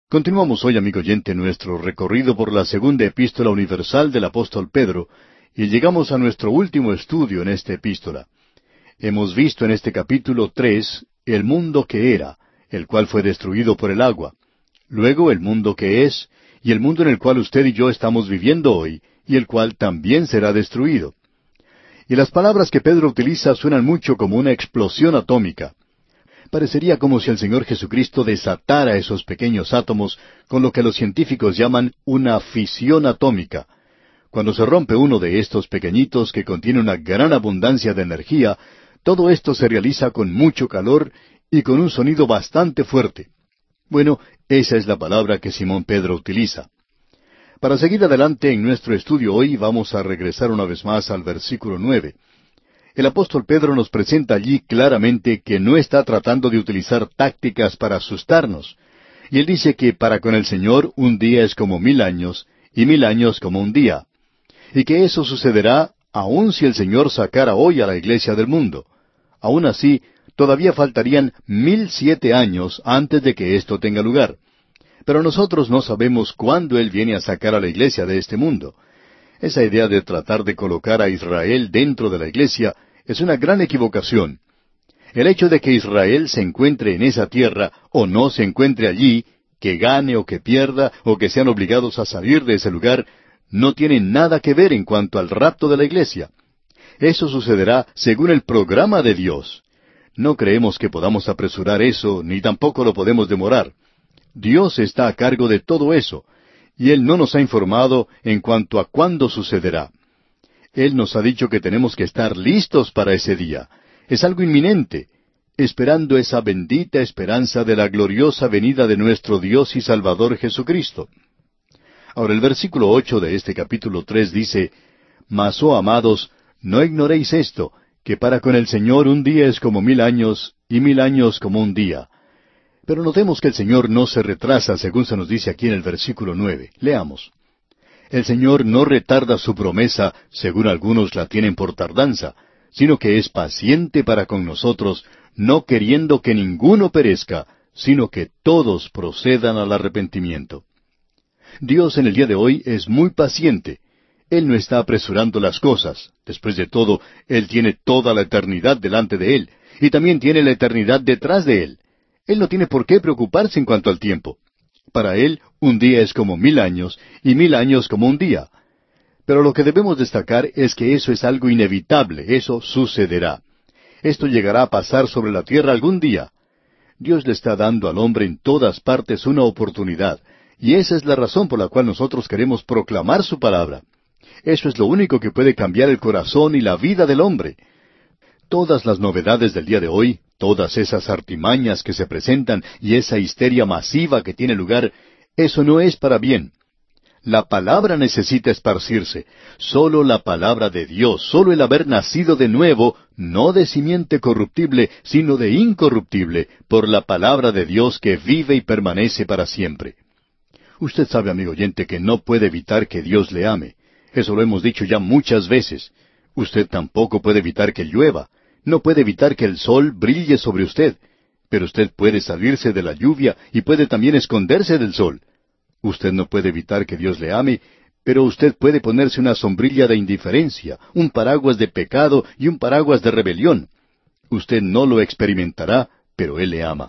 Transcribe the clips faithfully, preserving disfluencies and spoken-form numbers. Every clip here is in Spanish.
Continuamos hoy, amigo oyente, nuestro recorrido por la segunda epístola universal del apóstol Pedro, y llegamos a nuestro último estudio en esta epístola. Hemos visto en este capítulo tres el mundo que era, el cual fue destruido por el agua. Luego el mundo que es, y el mundo en el cual usted y yo estamos viviendo hoy, y el cual también será destruido. Y las palabras que Pedro utiliza suenan mucho como una explosión atómica. Parecería como si el Señor Jesucristo desatara esos pequeños átomos con lo que los científicos llaman una fisión atómica. Cuando se rompe uno de estos pequeñitos que contiene una gran abundancia de energía, todo esto se realiza con mucho calor y con un sonido bastante fuerte. Bueno, esa es la palabra que Simón Pedro utiliza. Para seguir adelante en nuestro estudio hoy vamos a regresar una vez más al versículo nueve. El apóstol Pedro nos presenta allí claramente que no está tratando de utilizar tácticas para asustarnos. Y él dice que para con el Señor un día es como mil años, y mil años como un día. Y que eso sucederá aun si el Señor sacara hoy a la iglesia del mundo. Aun así, todavía faltarían mil siete años antes de que esto tenga lugar. Pero nosotros no sabemos cuándo Él viene a sacar a la iglesia de este mundo. Esa idea de tratar de colocar a Israel dentro de la iglesia es una gran equivocación. El hecho de que Israel se encuentre en esa tierra o no se encuentre allí, que gane o que pierda o que sean obligados a salir de ese lugar, no tiene nada que ver en cuanto al rapto de la iglesia. Eso sucederá según el programa de Dios. No creemos que podamos apresurar eso, ni tampoco lo podemos demorar. Dios está a cargo de todo eso, y Él no nos ha informado en cuanto a cuándo sucederá. Él nos ha dicho que tenemos que estar listos para ese día. Es algo inminente, esperando esa bendita esperanza de la gloriosa venida de nuestro Dios y Salvador Jesucristo. Ahora el versículo ocho de este capítulo tres dice, Mas, oh amados, no ignoréis esto, que para con el Señor un día es como mil años, y mil años como un día. Pero notemos que el Señor no se retrasa, según se nos dice aquí en el versículo nueve. Leamos. El Señor no retarda su promesa, según algunos la tienen por tardanza, sino que es paciente para con nosotros, no queriendo que ninguno perezca, sino que todos procedan al arrepentimiento. Dios en el día de hoy es muy paciente. Él no está apresurando las cosas. Después de todo, Él tiene toda la eternidad delante de Él, y también tiene la eternidad detrás de Él. Él no tiene por qué preocuparse en cuanto al tiempo. Para Él, un día es como mil años, y mil años como un día. Pero lo que debemos destacar es que eso es algo inevitable, eso sucederá. Esto llegará a pasar sobre la tierra algún día. Dios le está dando al hombre en todas partes una oportunidad, y esa es la razón por la cual nosotros queremos proclamar su palabra. Eso es lo único que puede cambiar el corazón y la vida del hombre. Todas las novedades del día de hoy, todas esas artimañas que se presentan y esa histeria masiva que tiene lugar, eso no es para bien. La palabra necesita esparcirse. Solo la palabra de Dios, solo el haber nacido de nuevo, no de simiente corruptible, sino de incorruptible, por la palabra de Dios que vive y permanece para siempre. Usted sabe, amigo oyente, que no puede evitar que Dios le ame. Eso lo hemos dicho ya muchas veces. Usted tampoco puede evitar que llueva. No puede evitar que el sol brille sobre usted. Pero usted puede salirse de la lluvia y puede también esconderse del sol. Usted no puede evitar que Dios le ame, pero usted puede ponerse una sombrilla de indiferencia, un paraguas de pecado y un paraguas de rebelión. Usted no lo experimentará, pero Él le ama.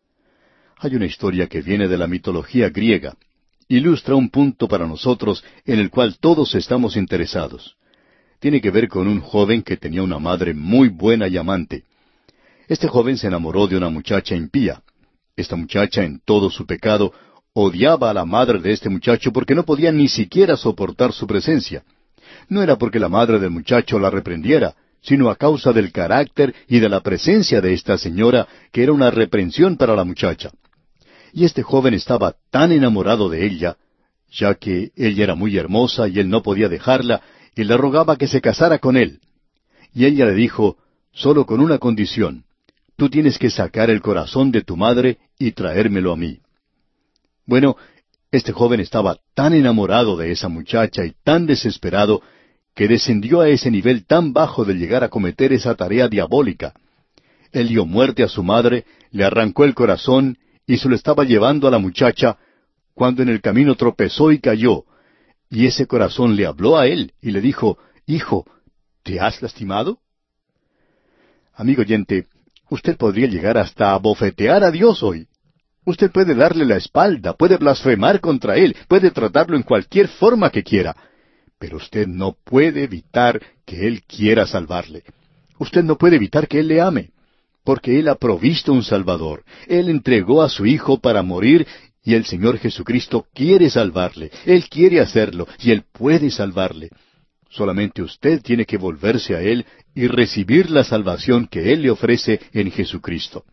Hay una historia que viene de la mitología griega. Ilustra un punto para nosotros en el cual todos estamos interesados. Tiene que ver con un joven que tenía una madre muy buena y amante. Este joven se enamoró de una muchacha impía. Esta muchacha, en todo su pecado, odiaba a la madre de este muchacho porque no podía ni siquiera soportar su presencia. No era porque la madre del muchacho la reprendiera, sino a causa del carácter y de la presencia de esta señora, que era una reprensión para la muchacha. Y este joven estaba tan enamorado de ella, ya que ella era muy hermosa y él no podía dejarla, y le rogaba que se casara con él. Y ella le dijo, solo con una condición, tú tienes que sacar el corazón de tu madre y traérmelo a mí. Bueno, este joven estaba tan enamorado de esa muchacha y tan desesperado, que descendió a ese nivel tan bajo de llegar a cometer esa tarea diabólica. Él dio muerte a su madre, le arrancó el corazón y se lo estaba llevando a la muchacha, cuando en el camino tropezó y cayó. Y ese corazón le habló a él y le dijo, Hijo, ¿te has lastimado? Amigo oyente, usted podría llegar hasta a bofetear a Dios hoy. Usted puede darle la espalda, puede blasfemar contra Él, puede tratarlo en cualquier forma que quiera. Pero usted no puede evitar que Él quiera salvarle. Usted no puede evitar que Él le ame, porque Él ha provisto un Salvador. Él entregó a su Hijo para morir, y el Señor Jesucristo quiere salvarle. Él quiere hacerlo, y Él puede salvarle. Solamente usted tiene que volverse a Él y recibir la salvación que Él le ofrece en Jesucristo.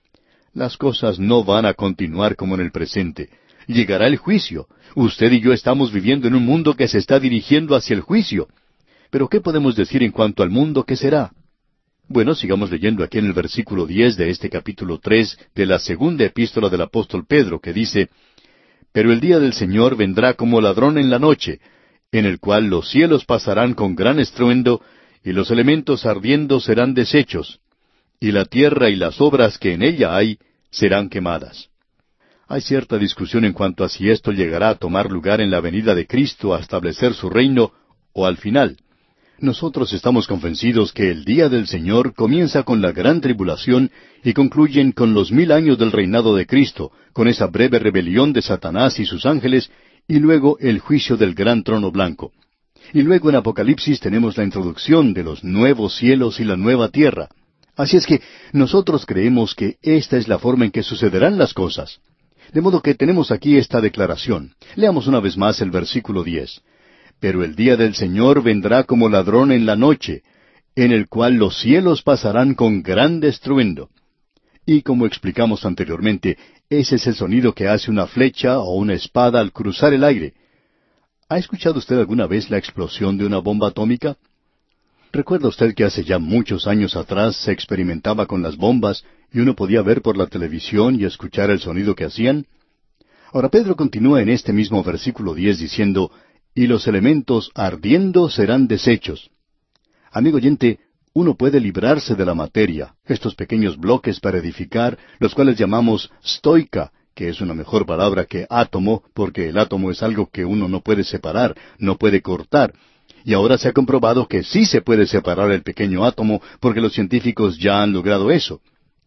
Las cosas no van a continuar como en el presente. Llegará el juicio. Usted y yo estamos viviendo en un mundo que se está dirigiendo hacia el juicio. Pero ¿qué podemos decir en cuanto al mundo que será? Bueno, sigamos leyendo aquí en el versículo diez de este capítulo tres de la segunda epístola del apóstol Pedro, que dice, Pero el día del Señor vendrá como ladrón en la noche, en el cual los cielos pasarán con gran estruendo, y los elementos ardiendo serán deshechos, y la tierra y las obras que en ella hay serán quemadas. Hay cierta discusión en cuanto a si esto llegará a tomar lugar en la venida de Cristo a establecer su reino, o al final. Nosotros estamos convencidos que el día del Señor comienza con la gran tribulación y concluyen con los mil años del reinado de Cristo, con esa breve rebelión de Satanás y sus ángeles, y luego el juicio del gran trono blanco. Y luego en Apocalipsis tenemos la introducción de los nuevos cielos y la nueva tierra. Así es que nosotros creemos que esta es la forma en que sucederán las cosas. De modo que tenemos aquí esta declaración. Leamos una vez más el versículo diez. Pero el día del Señor vendrá como ladrón en la noche, en el cual los cielos pasarán con grande estruendo. Y como explicamos anteriormente, ese es el sonido que hace una flecha o una espada al cruzar el aire. ¿Ha escuchado usted alguna vez la explosión de una bomba atómica? ¿Recuerda usted que hace ya muchos años atrás se experimentaba con las bombas y uno podía ver por la televisión y escuchar el sonido que hacían? Ahora Pedro continúa en este mismo versículo diez diciendo, y los elementos ardiendo serán deshechos. Amigo oyente, uno puede librarse de la materia, estos pequeños bloques para edificar, los cuales llamamos stoica, que es una mejor palabra que átomo, porque el átomo es algo que uno no puede separar, no puede cortar. Y ahora se ha comprobado que sí se puede separar el pequeño átomo, porque los científicos ya han logrado eso.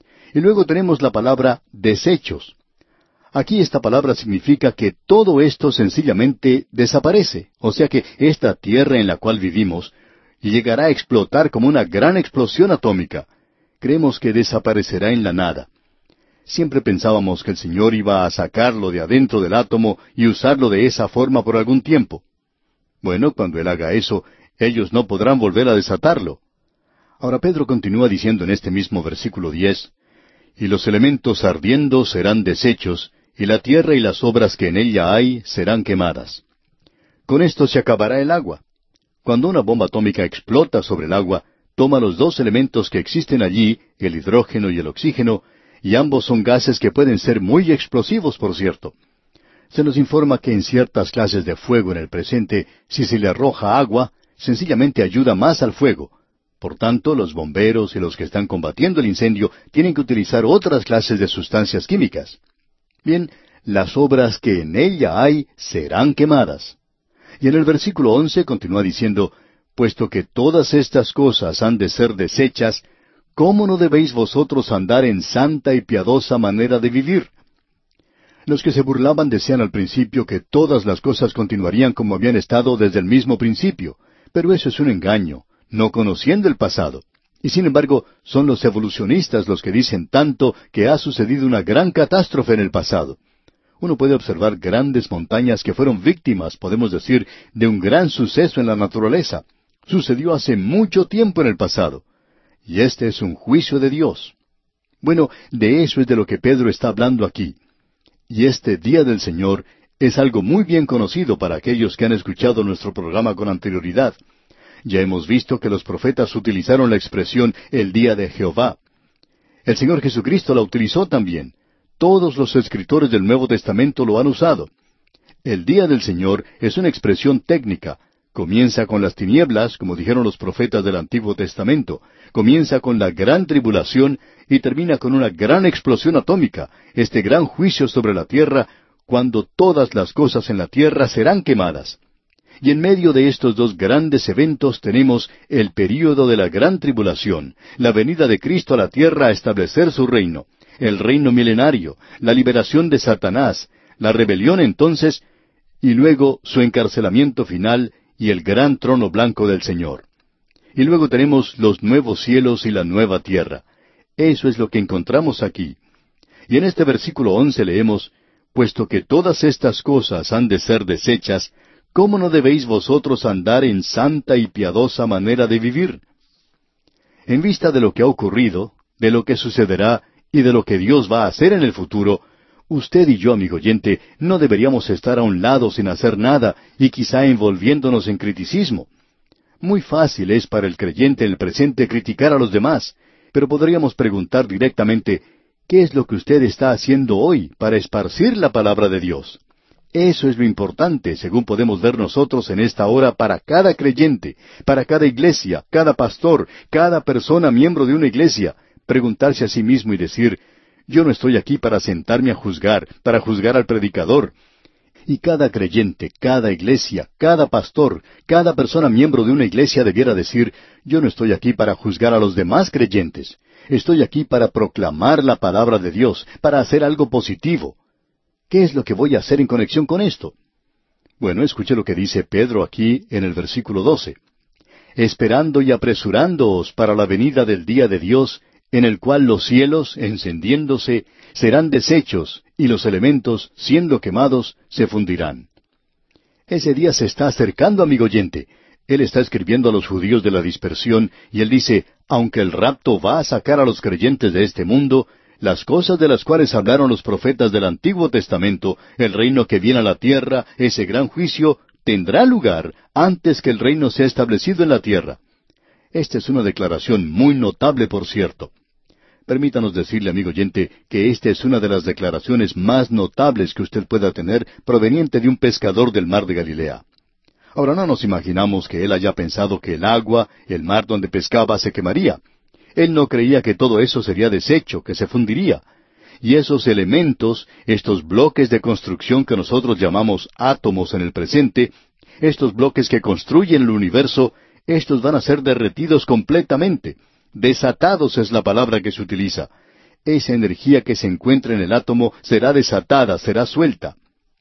Y luego tenemos la palabra desechos. Aquí esta palabra significa que todo esto sencillamente desaparece, o sea que esta tierra en la cual vivimos llegará a explotar como una gran explosión atómica. Creemos que desaparecerá en la nada. Siempre pensábamos que el Señor iba a sacarlo de adentro del átomo y usarlo de esa forma por algún tiempo. Bueno, cuando Él haga eso, ellos no podrán volver a desatarlo. Ahora Pedro continúa diciendo en este mismo versículo diez, y los elementos ardiendo serán deshechos, y la tierra y las obras que en ella hay serán quemadas. Con esto se acabará el agua. Cuando una bomba atómica explota sobre el agua, toma los dos elementos que existen allí, el hidrógeno y el oxígeno, y ambos son gases que pueden ser muy explosivos, por cierto. Se nos informa que en ciertas clases de fuego en el presente, si se le arroja agua, sencillamente ayuda más al fuego. Por tanto, los bomberos y los que están combatiendo el incendio tienen que utilizar otras clases de sustancias químicas. Bien, las obras que en ella hay serán quemadas. Y en el versículo once continúa diciendo, puesto que todas estas cosas han de ser deshechas, ¿cómo no debéis vosotros andar en santa y piadosa manera de vivir? Los que se burlaban decían al principio que todas las cosas continuarían como habían estado desde el mismo principio, pero eso es un engaño, no conociendo el pasado. Y sin embargo, son los evolucionistas los que dicen tanto que ha sucedido una gran catástrofe en el pasado. Uno puede observar grandes montañas que fueron víctimas, podemos decir, de un gran suceso en la naturaleza. Sucedió hace mucho tiempo en el pasado. Y este es un juicio de Dios. Bueno, de eso es de lo que Pedro está hablando aquí. Y este día del Señor es algo muy bien conocido para aquellos que han escuchado nuestro programa con anterioridad. Ya hemos visto que los profetas utilizaron la expresión el día de Jehová. El Señor Jesucristo la utilizó también. Todos los escritores del Nuevo Testamento lo han usado. El día del Señor es una expresión técnica. Comienza con las tinieblas, como dijeron los profetas del Antiguo Testamento. Comienza con la gran tribulación y termina con una gran explosión atómica, este gran juicio sobre la tierra, cuando todas las cosas en la tierra serán quemadas. Y en medio de estos dos grandes eventos tenemos el período de la gran tribulación, la venida de Cristo a la tierra a establecer su reino, el reino milenario, la liberación de Satanás, la rebelión entonces, y luego su encarcelamiento final y el gran trono blanco del Señor. Y luego tenemos los nuevos cielos y la nueva tierra. Eso es lo que encontramos aquí. Y en este versículo once leemos, «Puesto que todas estas cosas han de ser deshechas, ¿cómo no debéis vosotros andar en santa y piadosa manera de vivir?» En vista de lo que ha ocurrido, de lo que sucederá y de lo que Dios va a hacer en el futuro, usted y yo, amigo oyente, no deberíamos estar a un lado sin hacer nada y quizá envolviéndonos en criticismo. Muy fácil es para el creyente en el presente criticar a los demás, pero podríamos preguntar directamente, ¿qué es lo que usted está haciendo hoy para esparcir la palabra de Dios? Eso es lo importante, según podemos ver nosotros en esta hora, para cada creyente, para cada iglesia, cada pastor, cada persona miembro de una iglesia, preguntarse a sí mismo y decir, yo no estoy aquí para sentarme a juzgar, para juzgar al predicador. Y cada creyente, cada iglesia, cada pastor, cada persona miembro de una iglesia debiera decir, yo no estoy aquí para juzgar a los demás creyentes. Estoy aquí para proclamar la palabra de Dios, para hacer algo positivo. ¿Qué es lo que voy a hacer en conexión con esto? Bueno, escuche lo que dice Pedro aquí en el versículo doce. Esperando y apresurándoos para la venida del día de Dios, en el cual los cielos, encendiéndose, serán deshechos, y los elementos, siendo quemados, se fundirán. Ese día se está acercando, amigo oyente. Él está escribiendo a los judíos de la dispersión, y él dice, aunque el rapto va a sacar a los creyentes de este mundo, las cosas de las cuales hablaron los profetas del Antiguo Testamento, el reino que viene a la tierra, ese gran juicio, tendrá lugar antes que el reino sea establecido en la tierra. Esta es una declaración muy notable, por cierto. Permítanos decirle, amigo oyente, que esta es una de las declaraciones más notables que usted pueda tener proveniente de un pescador del mar de Galilea. Ahora no nos imaginamos que él haya pensado que el agua, el mar donde pescaba, se quemaría. Él no creía que todo eso sería deshecho, que se fundiría. Y esos elementos, estos bloques de construcción que nosotros llamamos átomos en el presente, estos bloques que construyen el universo, estos van a ser derretidos completamente. Desatados es la palabra que se utiliza. Esa energía que se encuentra en el átomo será desatada, será suelta.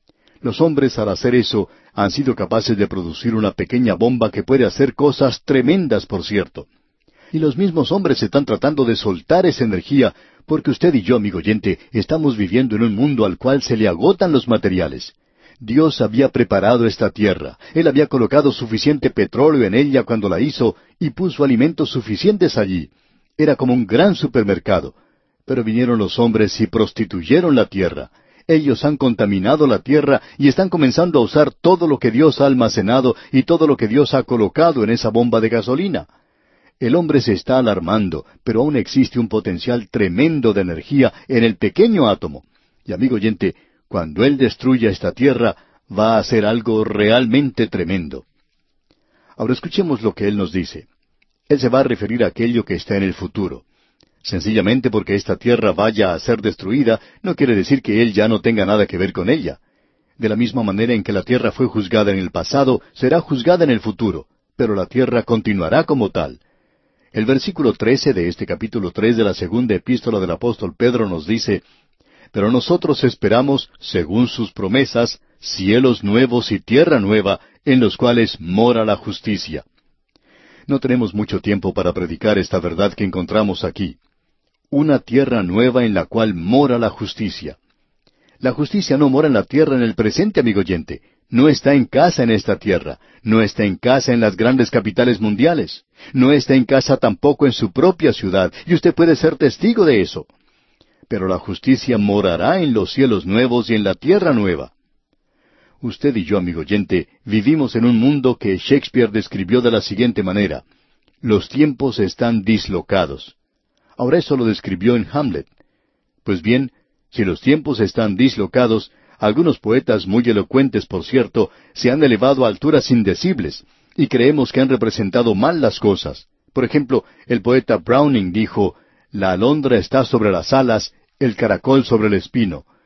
Los hombres al hacer eso han sido capaces de producir una pequeña bomba que puede hacer cosas tremendas, por cierto. Y los mismos hombres están tratando de soltar esa energía, porque usted y yo, amigo oyente, estamos viviendo en un mundo al cual se le agotan los materiales. Dios había preparado esta tierra. Él había colocado suficiente petróleo en ella cuando la hizo y puso alimentos suficientes allí. Era como un gran supermercado. Pero vinieron los hombres y prostituyeron la tierra. Ellos han contaminado la tierra y están comenzando a usar todo lo que Dios ha almacenado y todo lo que Dios ha colocado en esa bomba de gasolina. El hombre se está alarmando, pero aún existe un potencial tremendo de energía en el pequeño átomo. Y amigo oyente, cuando Él destruya esta tierra, va a hacer algo realmente tremendo. Ahora escuchemos lo que Él nos dice. Él se va a referir a aquello que está en el futuro. Sencillamente porque esta tierra vaya a ser destruida, no quiere decir que Él ya no tenga nada que ver con ella. De la misma manera en que la tierra fue juzgada en el pasado, será juzgada en el futuro, pero la tierra continuará como tal. El versículo trece de este capítulo tres de la segunda epístola del apóstol Pedro nos dice, «Pero nosotros esperamos, según sus promesas, cielos nuevos y tierra nueva, en los cuales mora la justicia». No tenemos mucho tiempo para predicar esta verdad que encontramos aquí. Una tierra nueva en la cual mora la justicia. La justicia no mora en la tierra en el presente, amigo oyente. No está en casa en esta tierra. No está en casa en las grandes capitales mundiales. No está en casa tampoco en su propia ciudad. Y usted puede ser testigo de eso. Pero la justicia morará en los cielos nuevos y en la tierra nueva. Usted y yo, amigo oyente, vivimos en un mundo que Shakespeare describió de la siguiente manera. Los tiempos están dislocados. Ahora eso lo describió en Hamlet. Pues bien, si los tiempos están dislocados, algunos poetas muy elocuentes, por cierto, se han elevado a alturas indecibles, y creemos que han representado mal las cosas. Por ejemplo, el poeta Browning dijo, «La alondra está sobre las alas, el caracol sobre el espino».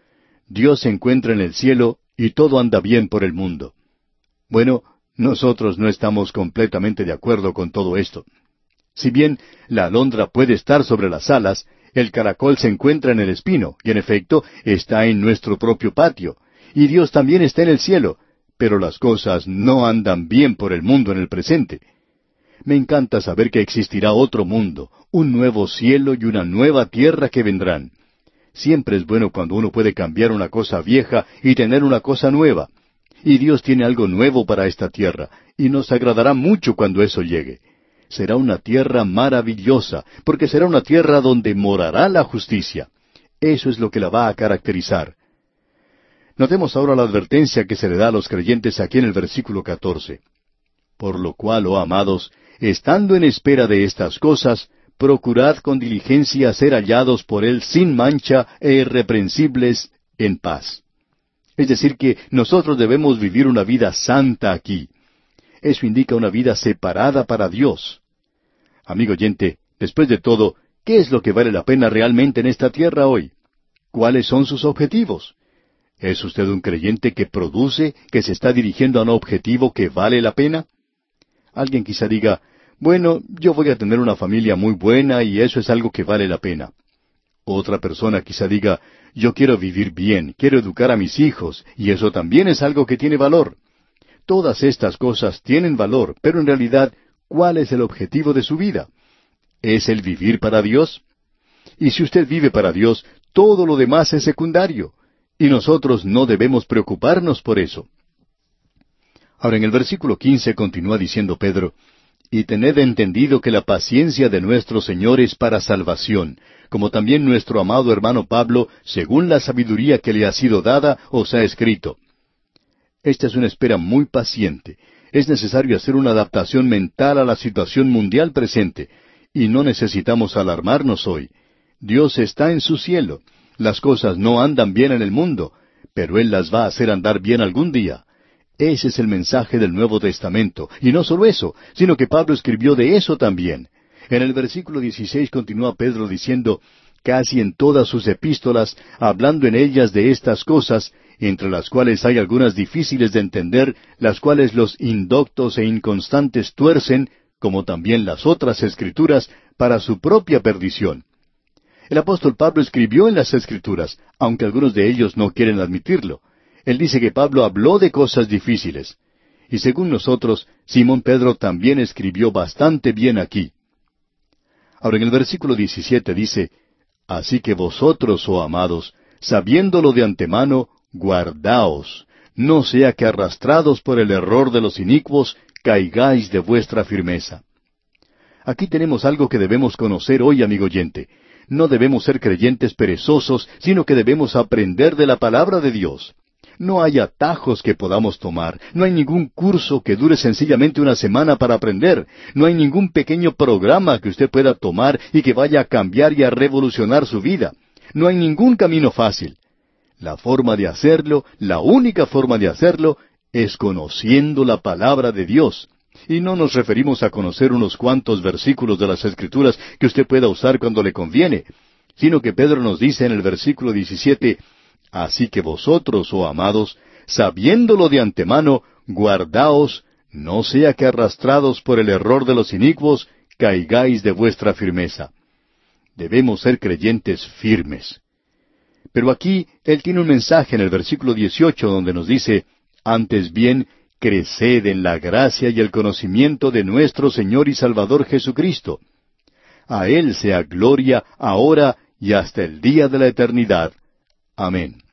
Dios se encuentra en el cielo y todo anda bien por el mundo. Bueno, nosotros no estamos completamente de acuerdo con todo esto. Si bien la alondra puede estar sobre las alas, el caracol se encuentra en el espino, y en efecto está en nuestro propio patio, y Dios también está en el cielo, pero las cosas no andan bien por el mundo en el presente. Me encanta saber que existirá otro mundo, un nuevo cielo y una nueva tierra que vendrán. Siempre es bueno cuando uno puede cambiar una cosa vieja y tener una cosa nueva. Y Dios tiene algo nuevo para esta tierra, y nos agradará mucho cuando eso llegue. Será una tierra maravillosa, porque será una tierra donde morará la justicia. Eso es lo que la va a caracterizar. Notemos ahora la advertencia que se le da a los creyentes aquí en el versículo catorce. Por lo cual, oh amados, estando en espera de estas cosas, procurad con diligencia ser hallados por Él sin mancha e irreprensibles en paz. Es decir, que nosotros debemos vivir una vida santa aquí. Eso indica una vida separada para Dios. Amigo oyente, después de todo, ¿qué es lo que vale la pena realmente en esta tierra hoy? ¿Cuáles son sus objetivos? ¿Es usted un creyente que produce, que se está dirigiendo a un objetivo que vale la pena? Alguien quizá diga, bueno, yo voy a tener una familia muy buena y eso es algo que vale la pena. Otra persona quizá diga, yo quiero vivir bien, quiero educar a mis hijos, y eso también es algo que tiene valor. Todas estas cosas tienen valor, pero en realidad, ¿cuál es el objetivo de su vida? ¿Es el vivir para Dios? Y si usted vive para Dios, todo lo demás es secundario, y nosotros no debemos preocuparnos por eso. Ahora en el versículo quince continúa diciendo Pedro, y tened entendido que la paciencia de nuestro Señor es para salvación, como también nuestro amado hermano Pablo, según la sabiduría que le ha sido dada, os ha escrito. Esta es una espera muy paciente. Es necesario hacer una adaptación mental a la situación mundial presente, y no necesitamos alarmarnos hoy. Dios está en su cielo. Las cosas no andan bien en el mundo, pero Él las va a hacer andar bien algún día. Ese es el mensaje del Nuevo Testamento. Y no solo eso, sino que Pablo escribió de eso también. En el versículo dieciséis continúa Pedro diciendo, casi en todas sus epístolas, hablando en ellas de estas cosas, entre las cuales hay algunas difíciles de entender, las cuales los indoctos e inconstantes tuercen, como también las otras escrituras, para su propia perdición. El apóstol Pablo escribió en las escrituras, aunque algunos de ellos no quieren admitirlo. Él dice que Pablo habló de cosas difíciles. Y según nosotros, Simón Pedro también escribió bastante bien aquí. Ahora en el versículo diecisiete dice, así que vosotros, oh amados, sabiéndolo de antemano, guardaos, no sea que arrastrados por el error de los inicuos, caigáis de vuestra firmeza. Aquí tenemos algo que debemos conocer hoy, amigo oyente. No debemos ser creyentes perezosos, sino que debemos aprender de la palabra de Dios. No hay atajos que podamos tomar, no hay ningún curso que dure sencillamente una semana para aprender, no hay ningún pequeño programa que usted pueda tomar y que vaya a cambiar y a revolucionar su vida. No hay ningún camino fácil. La forma de hacerlo, la única forma de hacerlo, es conociendo la palabra de Dios. Y no nos referimos a conocer unos cuantos versículos de las Escrituras que usted pueda usar cuando le conviene, sino que Pedro nos dice en el versículo diecisiete, así que vosotros, oh amados, sabiéndolo de antemano, guardaos, no sea que arrastrados por el error de los inicuos, caigáis de vuestra firmeza. Debemos ser creyentes firmes. Pero aquí él tiene un mensaje en el versículo dieciocho donde nos dice, antes bien, creced en la gracia y el conocimiento de nuestro Señor y Salvador Jesucristo. A Él sea gloria ahora y hasta el día de la eternidad. Amén.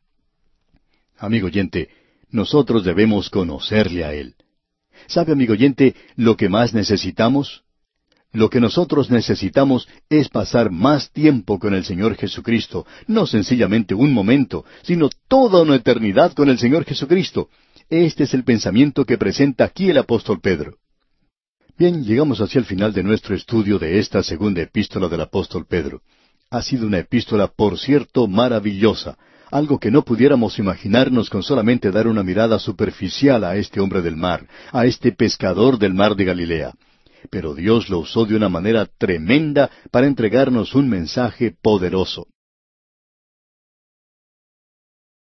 Amigo oyente, nosotros debemos conocerle a Él. ¿Sabe, amigo oyente, lo que más necesitamos? Lo que nosotros necesitamos es pasar más tiempo con el Señor Jesucristo, no sencillamente un momento, sino toda una eternidad con el Señor Jesucristo. Este es el pensamiento que presenta aquí el apóstol Pedro. Bien, llegamos hacia el final de nuestro estudio de esta segunda epístola del apóstol Pedro. Ha sido una epístola, por cierto, maravillosa, algo que no pudiéramos imaginarnos con solamente dar una mirada superficial a este hombre del mar, a este pescador del mar de Galilea. Pero Dios lo usó de una manera tremenda para entregarnos un mensaje poderoso.